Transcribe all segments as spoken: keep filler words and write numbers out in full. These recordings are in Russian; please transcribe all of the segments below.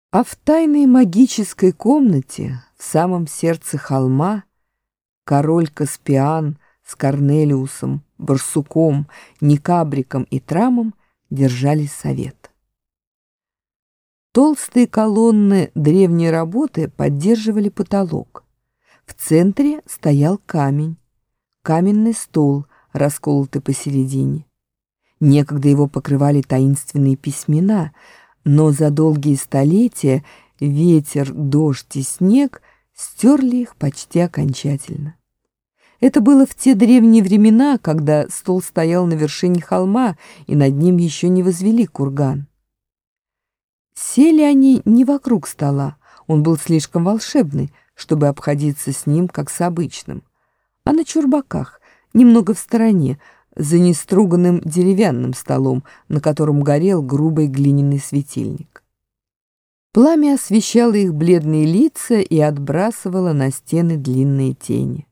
А в тайной магической комнате, в самом сердце холма, король Каспиан с Корнелиусом, Барсуком, Никабриком и Трамом держали совет. Толстые колонны древней работы поддерживали потолок. В центре стоял камень, каменный стол, расколотый посередине. Некогда его покрывали таинственные письмена, но за долгие столетия ветер, дождь и снег стерли их почти окончательно. Это было в те древние времена, когда стол стоял на вершине холма, и над ним еще не возвели курган. Сели они не вокруг стола, он был слишком волшебный, чтобы обходиться с ним как с обычным, а на чурбаках, немного в стороне, за неструганным деревянным столом, на котором горел грубый глиняный светильник. Пламя освещало их бледные лица и отбрасывало на стены длинные тени.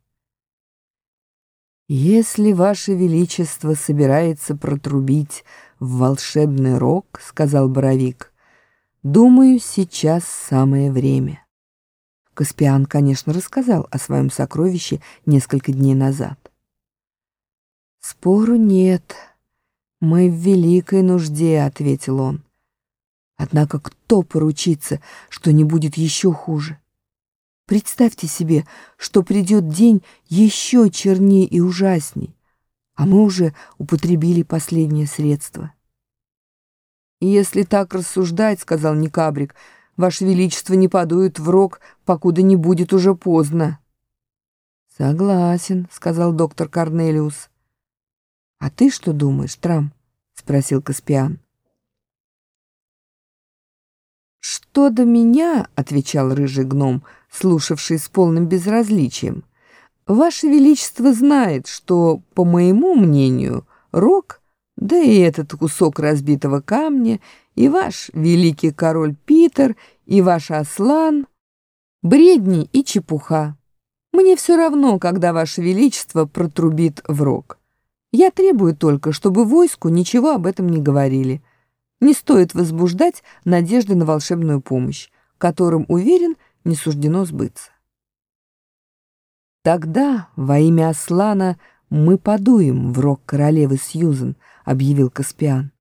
«Если Ваше Величество собирается протрубить в волшебный рог, — сказал Боровик, — думаю, сейчас самое время». Каспиан, конечно, рассказал о своем сокровище несколько дней назад. «Спору нет, мы в великой нужде», — ответил он. «Однако кто поручится, что не будет еще хуже? Представьте себе, что придет день еще чернее и ужасней, а мы уже употребили последнее средство». «Если так рассуждать, — сказал Никабрик, — Ваше Величество не подует в рог, покуда не будет уже поздно». «Согласен, — сказал доктор Корнелиус. «А ты что думаешь, Трам?» — спросил Каспиан. «Что до меня, — отвечал рыжий гном, слушавший с полным безразличием, — Ваше Величество знает, что, по моему мнению, рог, да и этот кусок разбитого камня, и ваш великий король Питер, и ваш Аслан — бредни и чепуха. Мне все равно, когда Ваше Величество протрубит в рог. Я требую только, чтобы войску ничего об этом не говорили. Не стоит возбуждать надежды на волшебную помощь, которым, уверен, не суждено сбыться. Тогда во имя Аслана мы подуем в рог королевы Сьюзен, — объявил Каспиан.